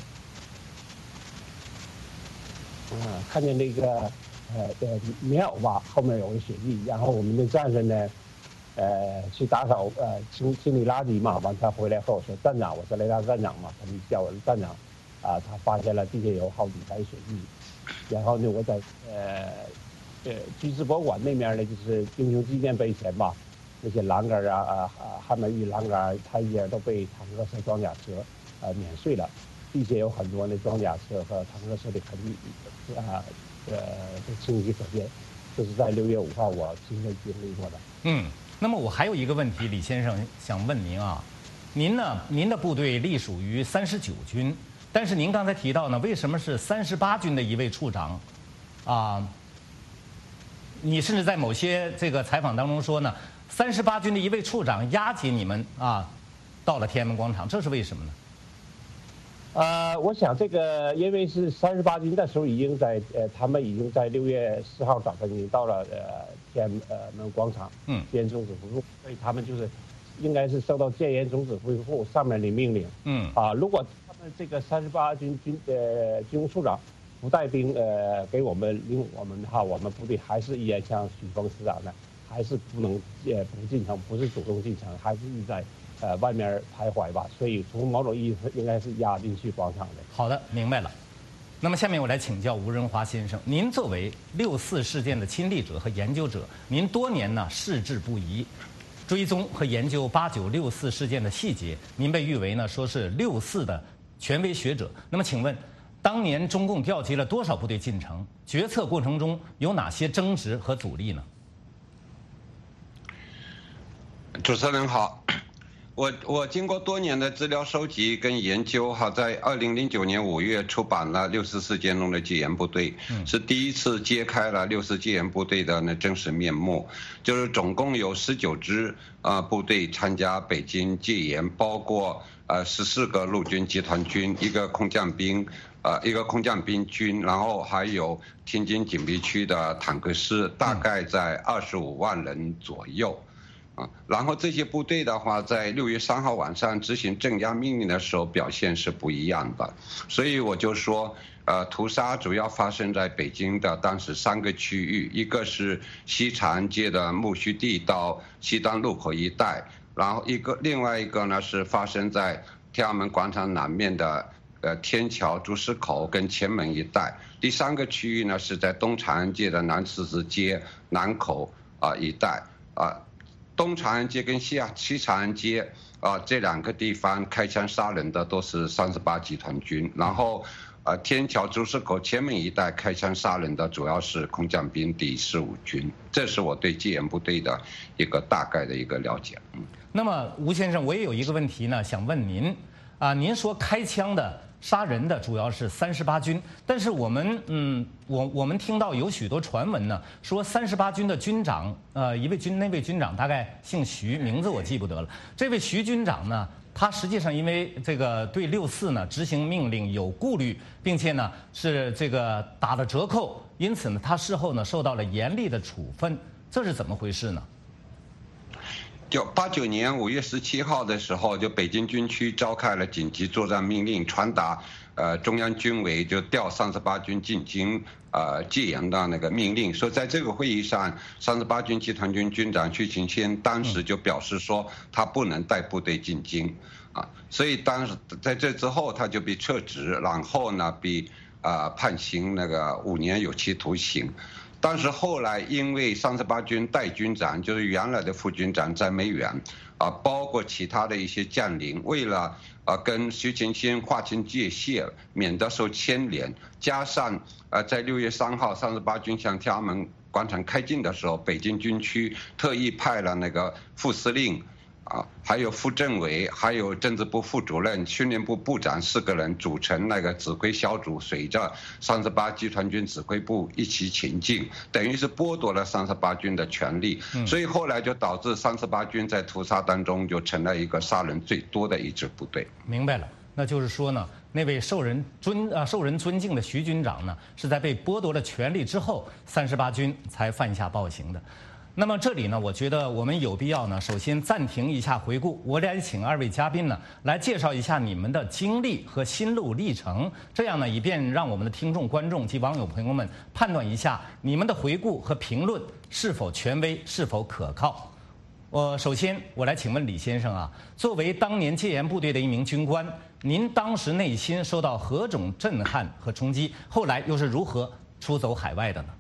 看见那个棉袄吧，后面有个血迹，然后我们的战士呢。去打扫清理垃圾嘛，完他回来和我说，站长，我是雷达站长嘛，他们叫我站长，他发现了地下有好几排血迹，然后呢，我在军事博物馆那面呢，就是英雄纪念碑前吧，那些栏杆汉美玉栏杆、台阶都被坦克车、装甲车碾碎了， 地下有很多的装甲车和坦克车的痕迹清晰可见。这是在6月5号我亲身经历过的。 那么我还有一个问题，李先生想问您啊，您的部队隶属于39军，但是您刚才提到呢，为什么是38军的一位处长啊？你甚至在某些这个采访当中说呢，38军的一位处长押解你们到了天安门广场，这是为什么呢？ 我想这个因为是38军的时候已经在他们已经在6月4号早晨已经到了天安门广场戒严总指挥部，所以他们就是应该是受到戒严总指挥部上面的命令。如果他们这个38军军务处长不带兵给我们领我们我们部队还是依然像许峰师长呢，还是不能不进城，不是主动进城，还是在外面徘徊吧，所以从某种意义上应该是押进去广场的。 好的，明白了。那么下面我来请教吴仁华先生，您作为6·4事件的亲历者和研究者，您多年呢矢志不移，追踪和研究89、6·4事件的细节，您被誉为呢说是6·4的权威学者。那么请问，当年中共调集了多少部队进城？决策过程中有哪些争执和阻力呢？ 主持人好。我经过多年的资料收集跟研究在2009年5月出版了6·4事件中的戒严部队，是第一次揭开了6·4戒严部队的真实面目。就是总共有19支部队参加北京戒严，包括14个陆军集团军，一个空降兵军，然后还有天津锦壁区的坦克师，大概在25万人左右。然后这些部队的话，在6月3号晚上执行镇压命令的时候表现是不一样的，所以我就说，屠杀主要发生在北京的当时3个区域，一个是西长安街的木樨地到西单路口一带，然后另外一个呢是发生在天安门广场南面的天桥、朱市口跟前门一带，第3个区域呢是在东长安街的南十字街南口一带东长安街跟西长安街这2个地方开枪杀人的都是38集团军，然后天桥朱市口前门一带开枪杀人的主要是空降兵第15军。这是我对戒严部队的一个大概的一个了解。 那么吴先生，我也有一个问题呢，想问您您说开枪的杀人的主要是38军，但是我们听到有许多传闻呢，说38军的军长那位军长大概姓徐，名字我记不得了。这位徐军长呢，他实际上因为这个对6·4呢执行命令有顾虑，并且呢是这个打了折扣，因此呢他事后呢受到了严厉的处分，这是怎么回事呢？ 就89年5月17号的时候，就北京军区召开了紧急作战命令，传达中央军委就调38军进京戒严的那个命令。说在这个会议上，38军集团军军长徐勤谦当时就表示说他不能带部队进京所以当时在这之后他就被撤职，然后呢被判刑那个5年有期徒刑。但是后来因为38军代军长就是原来的副军长詹美远包括其他的一些将领，为了跟徐勤谦划清界限，免得受牵连，加上在6月3号38军向天安门广场开进的时候，北京军区特意派了那个副司令还有副政委，还有政治部副主任、训练部部长4个人组成那个指挥小组，随着38集团军指挥部一起前进，等于是剥夺了38军的权利。所以后来就导致38军在屠杀当中就成了一个杀人最多的一支部队。 明白了，那就是说呢，那位受人尊敬的徐军长呢，是在被剥夺了权力之后，38军才犯下暴行的。那么这里呢，我觉得我们有必要呢，首先暂停一下回顾，我来请2位嘉宾呢来介绍一下你们的经历和心路历程，这样呢，以便让我们的听众、观众及网友朋友们判断一下你们的回顾和评论是否权威、是否可靠。首先我来请问李先生作为当年戒严部队的一名军官，您当时内心受到何种震撼和冲击？后来又是如何出走海外的呢？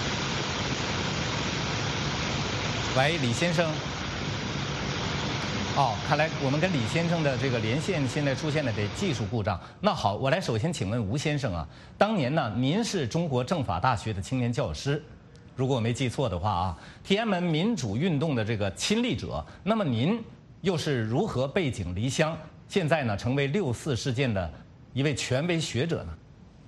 喂，李先生。 哦，看来我们跟李先生的这个连线现在出现了这技术故障。那好，我来首先请问吴先生啊，当年呢，您是中国政法大学的青年教师，如果我没记错的话啊，天安门民主运动的这个亲历者，那么您又是如何背井离乡，现在呢成为6·4事件的一位权威学者呢？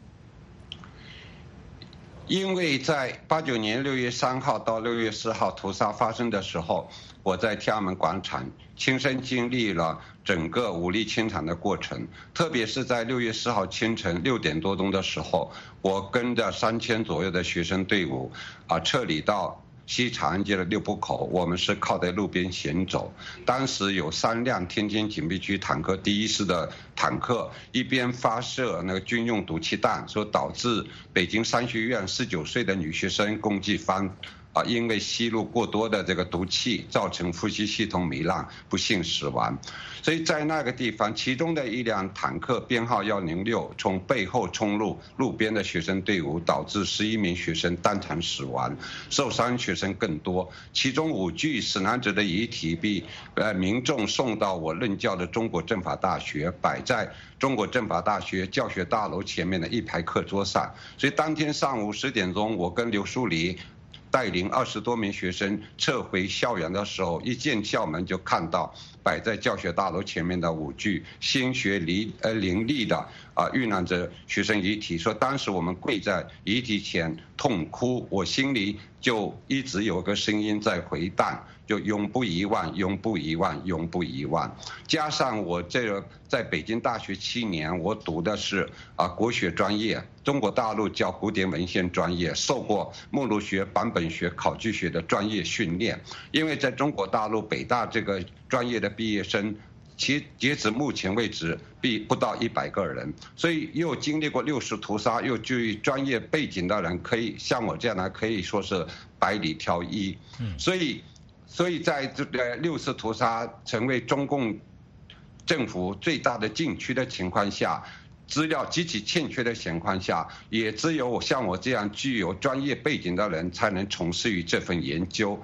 因为在89年6月3号到6月4号屠杀发生的时候，我在天安门广场亲身经历了整个武力清场的过程，特别是在6月4号清晨6点多钟的时候，我跟着3000左右的学生队伍撤离到西长安街的六步口，我们是靠在路边行走。当时有3辆天津警备区坦克第1师的坦克，一边发射那个军用毒气弹，所导致北京商学院19岁的女学生龚继芳因为吸入过多的这个毒气，造成呼吸系统糜烂，不幸死亡。所以在那个地方，其中的一辆坦克编号106从背后冲入路边的学生队伍，导致11名学生当场死亡，受伤学生更多。其中5具死难者的遗体被民众送到我任教的中国政法大学，摆在中国政法大学教学大楼前面的一排课桌上。所以当天上午10点钟，我跟刘树理带领20多名学生撤回校园的时候，一进校门就看到摆在教学大楼前面的5具鲜血淋漓的遇难者学生遗体，说当时我们跪在遗体前痛哭，我心里就一直有个声音在回荡，就永不遗忘，永不遗忘，永不遗忘。加上我这个在北京大学7年，我读的是国学专业，中国大陆叫古典文献专业，受过目录学、版本学、考据学的专业训练。因为在中国大陆北大这个专业的毕业生，其截止目前为止不到100个人，所以又经历过6·4屠杀，又具有专业背景的人，可以像我这样的可以说是百里挑一。所以在这个6·4屠杀成为中共政府最大的禁区的情况下，资料极其欠缺的情况下，也只有像我这样具有专业背景的人才能从事于这份研究，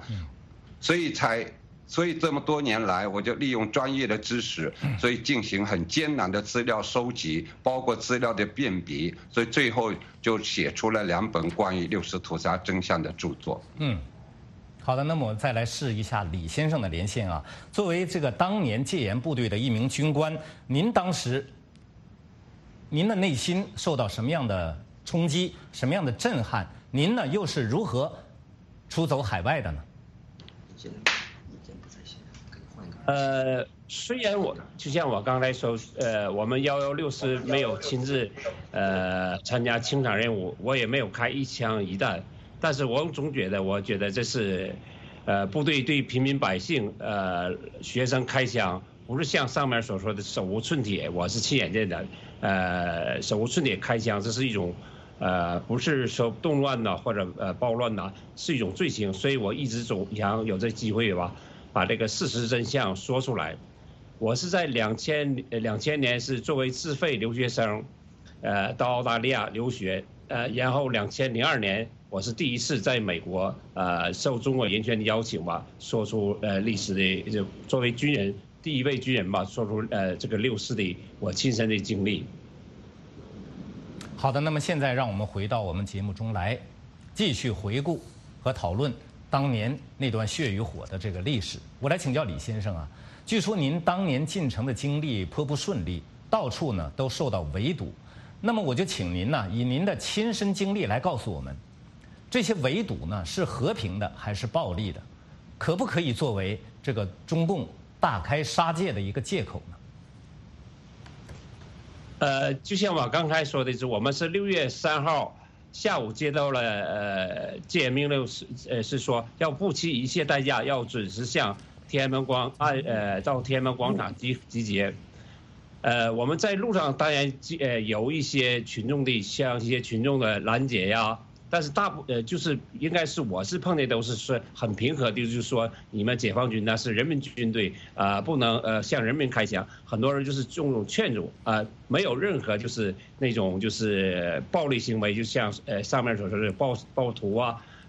所以这么多年来，我就利用专业的知识，所以进行很艰难的资料收集，包括资料的辨别，所以最后就写出了2本关于6·4屠杀真相的著作。 好的，那么我再来试一下李先生的连线啊。作为这个当年戒严部队的一名军官，您当时，您的内心受到什么样的冲击，什么样的震撼？您呢又是如何出走海外的呢？ 虽然我就像我刚才说，我们116师没有亲自参加清场任务，我也没有开一枪一弹，但是我总觉得，我觉得这是，部队对平民百姓、学生开枪，不是像上面所说的手无寸铁，我是亲眼见的，手无寸铁开枪，这是一种，不是说动乱呐或者暴乱呐，是一种罪行，所以我一直总想有这机会吧。把这个事实真相说出来。我是在2000年是作为自费留学生，到澳大利亚留学，然后2002年我是第一次在美国，受中国人权的邀请吧，说出历史的，就作为军人第一位军人吧，说出这个6·4的我亲身的经历。 好的，那么现在让我们回到我们节目中来，继续回顾和讨论当年那段血与火的这个历史。我来请教李先生啊，据说您当年进城的经历颇不顺利，到处呢都受到围堵。那么我就请您呢，以您的亲身经历来告诉我们，这些围堵呢是和平的还是暴力的？可不可以作为这个中共大开杀戒的一个借口呢？就像我刚才说的，我们是6月3号。下午接到了戒严命令，是说要不惜一切代价要准时向到天安门广场集结。我们在路上当然有一些群众的，像一些群众的拦截呀，但是就是应该是我是碰见都是很平和的，就是说你们解放军那是人民军队不能向人民开枪，很多人就是这种劝阻没有任何就是那种就是暴力行为，就像上面所说的暴徒啊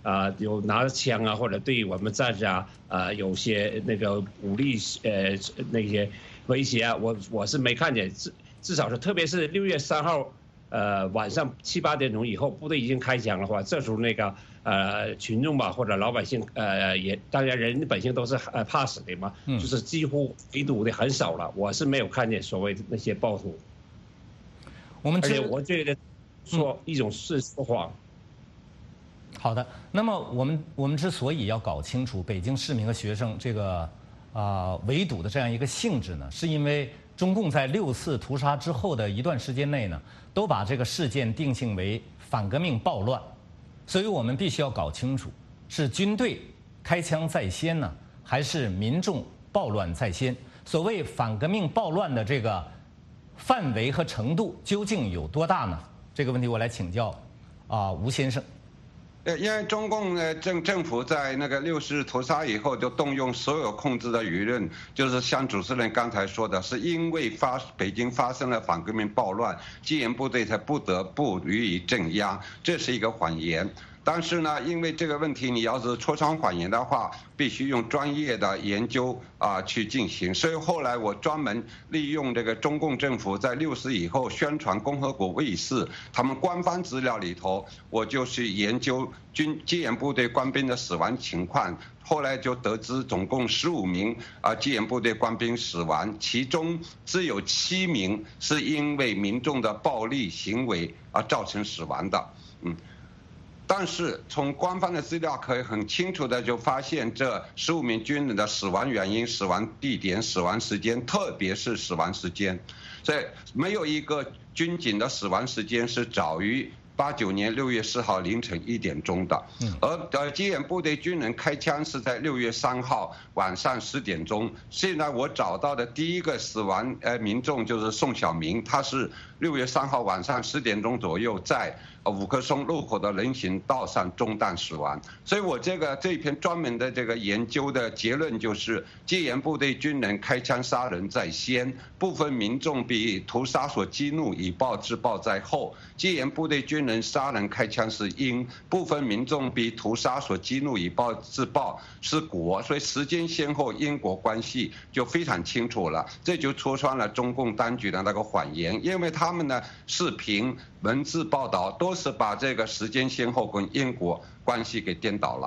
有拿着枪啊，或者对我们战士有些那个武力那些威胁啊，我是没看见，至少是特别是6月3号。晚上7、8点钟以后，部队已经开枪的话，这时候那个群众吧或者老百姓也当然人本性都是怕死的嘛，就是几乎围堵的很少了。我是没有看见所谓的那些暴徒。而且我觉得说一种是说谎。 好的，那么我们之所以要搞清楚北京市民和学生这个围堵的这样一个性质呢，是因为中共在6次屠杀之后的一段时间内呢，都把这个事件定性为反革命暴乱，所以我们必须要搞清楚，是军队开枪在先呢，还是民众暴乱在先？所谓反革命暴乱的这个范围和程度究竟有多大呢？这个问题我来请教吴先生。 因为中共政府在那个6次屠杀以后，就动用所有控制的舆论，就是像主持人刚才说的，是因为北京发生了反革命暴乱，戒严部队才不得不予以镇压，这是一个谎言。但是呢，因为这个问题，你要是戳穿谎言的话，必须用专业的研究去进行。所以后来我专门利用这个中共政府在6次以后宣传共和国卫士他们官方资料里头，我就去研究戒严部队官兵的死亡情况。后来就得知总共15名戒严部队官兵死亡，其中只有7名是因为民众的暴力行为造成死亡的。但是从官方的资料可以很清楚的就发现，这15名军人的死亡原因、死亡地点、死亡时间，特别是死亡时间，所以没有一个军警的死亡时间是早于89年6月4号凌晨1点钟的，而戒严部队军人开枪是在6月3号晚上10点钟。现在我找到的第一个死亡民众就是宋小明，他是6月3号晚上10点钟左右在五棵松路口的人行道上中弹死亡。所以我这一篇专门的这个研究的结论就是，戒严部队军人开枪杀人在先，部分民众被屠杀所激怒，以暴制暴在后。戒严部队军人杀人开枪是因，部分民众被屠杀所激怒，以暴制暴是果。所以时间先后因果关系就非常清楚了，这就戳穿了中共当局的那个谎言，因为他们的视频、文字报道都是把这个时间先后跟因果关系给颠倒了。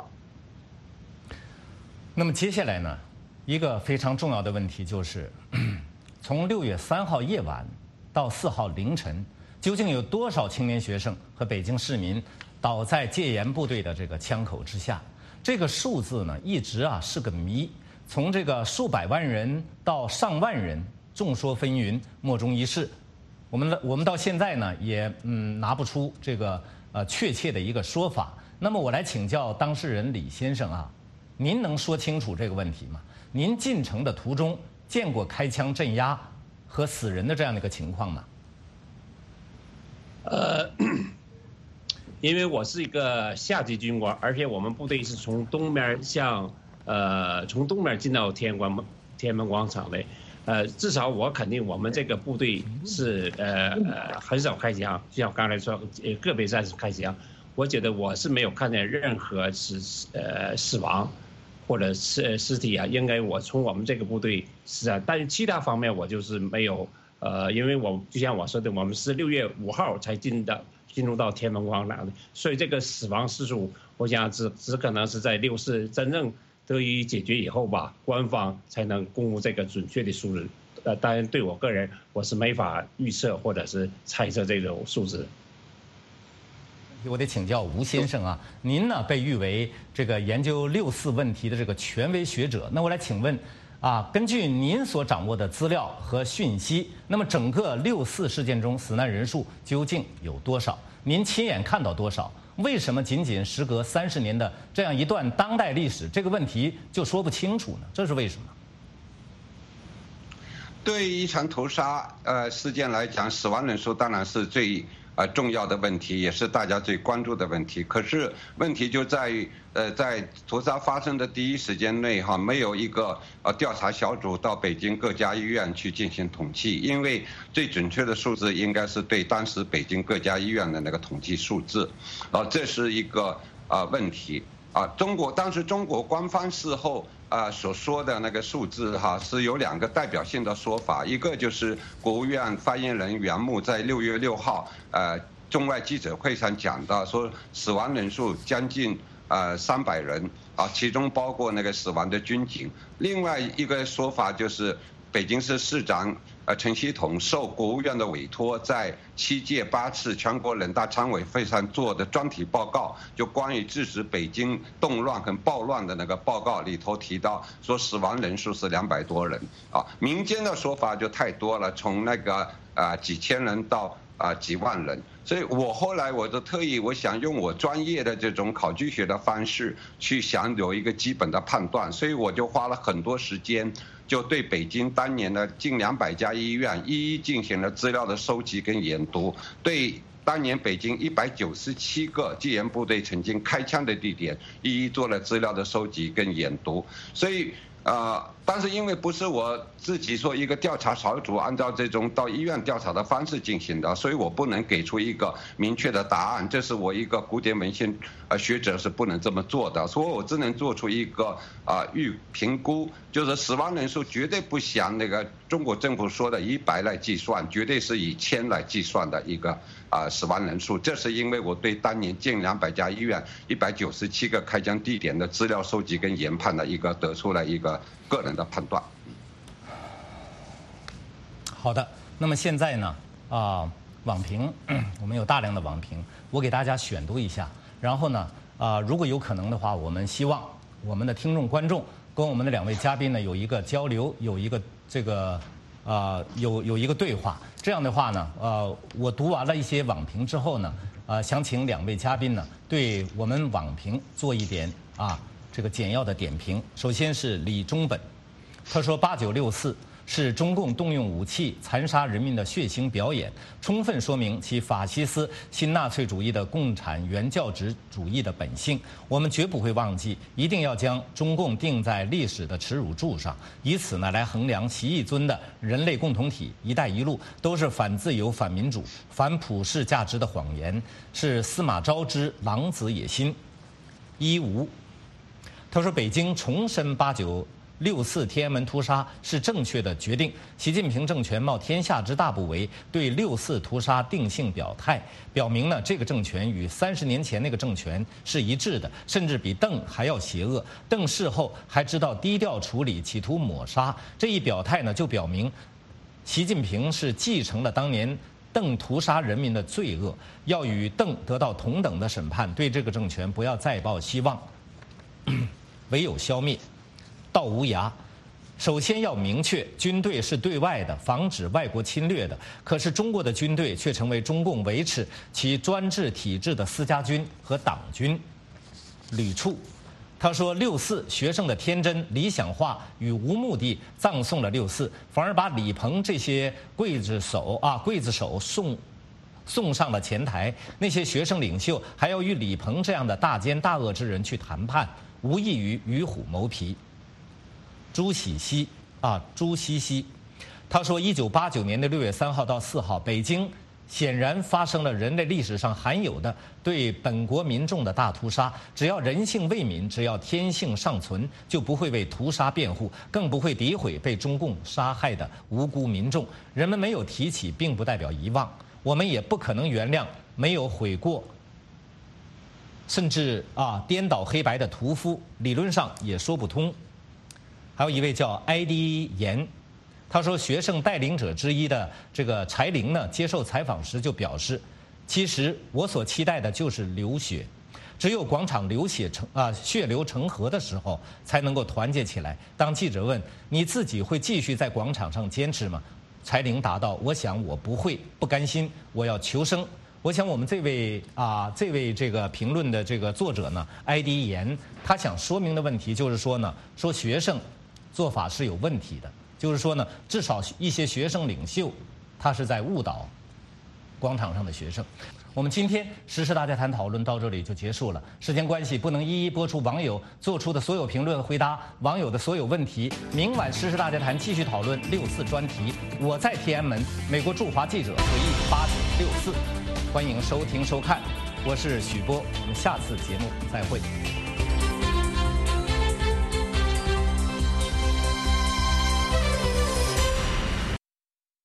那么接下来呢，一个非常重要的问题就是，从6月3号夜晚到4号凌晨，究竟有多少青年学生和北京市民倒在戒严部队的这个枪口之下？这个数字呢，一直是个谜。从这个数百万人到上万人，众说纷纭，莫衷一是。我们到现在呢，也拿不出这个确切的一个说法。那么我来请教当事人李先生您能说清楚这个问题吗？您进城的途中见过开枪镇压和死人的这样的一个情况吗？ 因为我是一个下级军官，而且我们部队是从东面从东面进到天安门广场的。至少我肯定我们这个部队是很少开枪，就像我刚才说，个别战士开枪。我觉得我是没有看见任何死亡或者是尸体应该我从我们这个部队是但是其他方面我就是没有因为我就像我说的，我们是6月5号才进入到天安门广场的，所以这个死亡事数，我想只可能是在6次真正得以解决以后吧，官方才能公布这个准确的数字。当然对我个人，我是没法预测或者是猜测这种数字。 我得请教吴先生您呢被誉为这个研究6四问题的这个权威学者，那我来请问根据您所掌握的资料和讯息，那么整个6四事件中死难人数究竟有多少？您亲眼看到多少？为什么仅仅时隔30年的这样一段当代历史，这个问题就说不清楚呢？这是为什么？ 对于一场屠杀事件来讲，死亡人数当然是最重要的问题，也是大家最关注的问题。可是问题就在于，在屠杀发生的第一时间内没有一个调查小组到北京各家医院去进行统计，因为最准确的数字应该是对当时北京各家医院的那个统计数字，这是一个问题当时中国官方事后所说的那个数字是有2个代表性的说法，一个就是国务院发言人袁木在6月6号中外记者会上讲到，说死亡人数将近300人其中包括那个死亡的军警。另外一个说法就是北京市市长陈锡统受国务院的委托，在7届8次全国人大常委会上做的专题报告，就关于制止北京动乱跟暴乱的那个报告里头提到，说死亡人数是200多人民间的说法就太多了，从那个几千人到几万人。所以我后来我就特意我想用我专业的这种考据学的方式去想有一个基本的判断，所以我就花了很多时间，就对北京当年的近200家医院一一进行了资料的收集跟研读，对当年北京197个戒严部队曾经开枪的地点一一做了资料的收集跟研读。所以但是因为不是我自己说一个调查小组按照这种到医院调查的方式进行的，所以我不能给出一个明确的答案，这是我一个古典文献学者是不能这么做的，所以我只能做出一个预评估，就是死亡人数绝对不像那个中国政府说的100来计算，绝对是以1000来计算的一个死亡人数。这是因为我对当年近200家医院197个开枪地点的资料收集跟研判的一个得出了一个个人的判断。 好的，那么现在呢网评我们有大量的网评，我给大家选读一下，然后呢如果有可能的话，我们希望我们的听众观众跟我们的2位嘉宾呢有一个交流，有一个这个有一个对话。这样的话呢我读完了一些网评之后呢想请2位嘉宾呢对我们网评做一点这个简要的点评。首先是李忠本，他说8964是中共动用武器残杀人民的血腥表演，充分说明其法西斯新纳粹主义的共产原教旨主义的本性。我们绝不会忘记，一定要将中共钉在历史的耻辱柱上，以此呢来衡量习义尊的人类共同体“一带一路”都是反自由、反民主、反普世价值的谎言，是司马昭之狼子野心。一无，他说北京重申8964天安门屠杀是正确的决定，习近平政权冒天下之大不韪，对64屠杀定性表态，表明呢这个政权与30年前那个政权是一致的，甚至比邓还要邪恶。邓事后还知道低调处理，企图抹杀。这一表态呢，就表明习近平是继承了当年邓屠杀人民的罪恶，要与邓得到同等的审判，对这个政权不要再抱希望，唯有消灭。到无涯，首先要明确，军队是对外的，防止外国侵略的。可是中国的军队却成为中共维持其专制体制的私家军和党军。吕处，他说64学生的天真、理想化与无目的葬送了64，反而把李鹏这些刽子手送上了前台。那些学生领袖还要与李鹏这样的大奸大恶之人去谈判，无异于与虎谋皮。朱喜熙，他说，1989年的6月3号到4号，北京显然发生了人类历史上罕有的对本国民众的大屠杀。只要人性未泯，只要天性尚存，就不会为屠杀辩护，更不会诋毁被中共杀害的无辜民众。人们没有提起，并不代表遗忘，我们也不可能原谅没有悔过，甚至颠倒黑白的屠夫，理论上也说不通。还有一位叫埃迪言，他说学生带领者之一的这个柴玲呢，接受采访时就表示，其实我所期待的就是流血，只有广场血流成河的时候，才能够团结起来。当记者问你自己会继续在广场上坚持吗？柴玲答道：我想我不会，不甘心，我要求生。我想我们这位这个评论的这个作者呢，埃迪言，他想说明的问题就是说呢，说学生做法是有问题的，就是说呢，至少一些学生领袖，他是在误导广场上的学生。我们今天时事大家谈讨论到这里就结束了，时间关系不能一一播出网友做出的所有评论，回答网友的所有问题。明晚时事大家谈继续讨论64专题。我在天安门，美国驻华记者回忆8964，欢迎收听收看。 我是许波，我们下次节目再会。